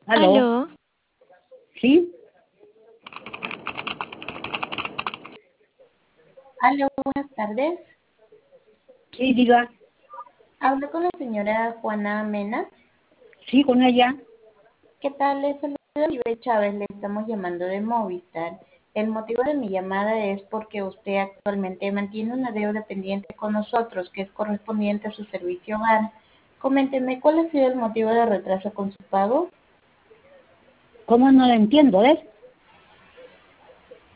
¿Aló? Aló, ¿Sí? Aló, buenas tardes. Sí, diga. Hablo con la señora Juana Mena. Sí, con ella. ¿Qué tal? Les saluda Ibe Chávez, le estamos llamando de Movistar. El motivo de mi llamada es porque usted actualmente mantiene una deuda pendiente con nosotros que es correspondiente a su servicio hogar. Coménteme, ¿cuál ha sido el motivo de retraso con su pago? ¿Cómo no la entiendo, ves?